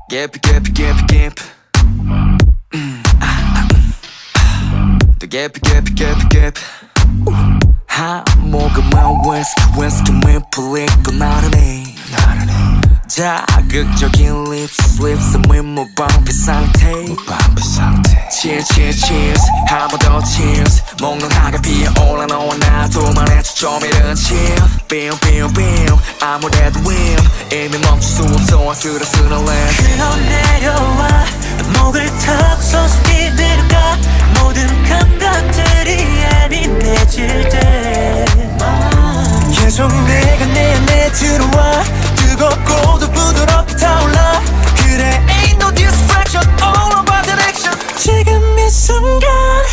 Gap, gap, gap, gap. The gap, gap, gap, gap. 한모금만 웨스트맨 풀리고 나르네. 자극적인 립스의 무방비 상태. Cheers 한 번 더 cheers. 먹는 하가 피어올라 너와 나 둘만의 초점이른 chill. Bim 아무래도 win. 이미 멈출 수 없어 아슬아슬한 land. 흘러내려와 목을 타고 서서히 내려가. 모든 감각들이 예민해질 때 계속 내가 내 안에 들어와. 뜨겁고도 부드럽게 타올라. 그래 ain't no distraction all about direction. 지금 이 순간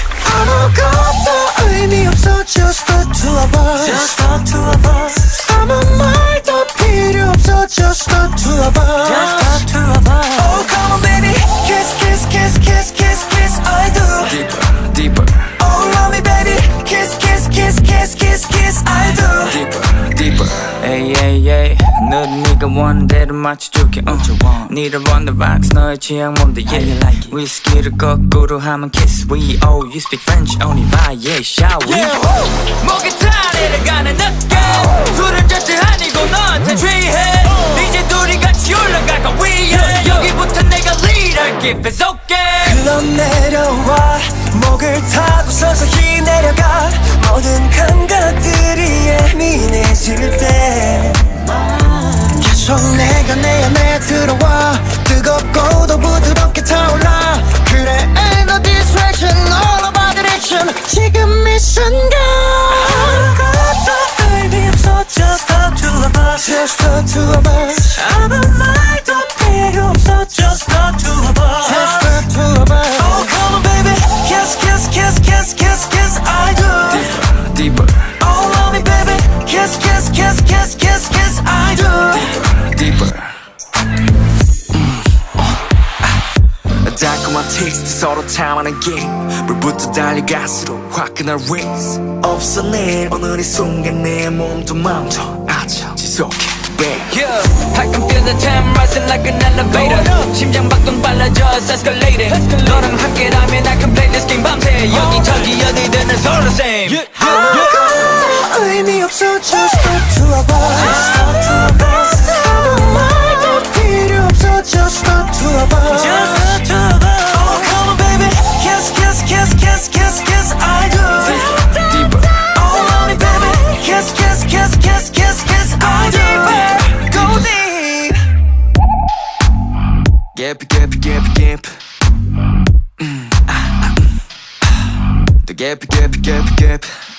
아무것도 의미 없어 just the two of us. Just the two of us. 아무 말도 필요 없어 just the two of us. Just the two of us. Oh come on baby kiss kiss kiss kiss kiss kiss I do. Deeper, deeper. Oh love me baby kiss kiss kiss kiss kiss kiss I do. Deeper, deeper. Hey, hey, hey. 너는 네가 원하는 대로 맞춰줄게. 니를 on the rocks 너의 취향 뭔데 yeah. Like 위스키를 거꾸로 하면 kiss. We oh you speak French only by yeah shall we Yeah. 목이 타 내려가는 느낌. 술은 절대 아니고 너한테 취해. 이제 둘이 같이 올라갈까 위에. 여기부터 내가 lead 할게 it's okay. 흘러내려와 목을 타고 서서히 내려가. 모든 감각들이 예민해질 때 계속 내가 내 안에 들어와. 뜨겁고도 부드럽게 타올라. 그래 ain't no distraction all about direction. 지금 이 순간 아무것도 의미 없어 just the two of us. Just the two of us. 아무 말도 필요 없어 just the two of us. Just the two of us. Oh come on baby kiss kiss kiss kiss kiss kiss I do. Deeper, deeper. Oh love me baby kiss kiss kiss kiss kiss kiss I do. Deeper. 달콤한 테이스트 서로 탐하는 게임. 물부터 달려갈수록 화끈한 race. 없어 내 오늘 이 순간 내 몸도 마음도 아차 지속해 babe. Yeah, I can feel the time rising like an elevator. 심장 박동 빨라져 it's escalating. 너랑 함께라면 I can play this game 밤새. 여기저기 어디든 서로 same. 아무것도 의미 없어 just the two of us. Just the two of us. 아무 말도 필요 없어 just the two of us. Just the two of us. Oh come on baby kiss kiss kiss kiss kiss kiss I do. Deeper. Oh love me baby kiss kiss kiss kiss kiss kiss I do. Go deep. Gap, gap, gap, gap. The gap, gap, gap, gap.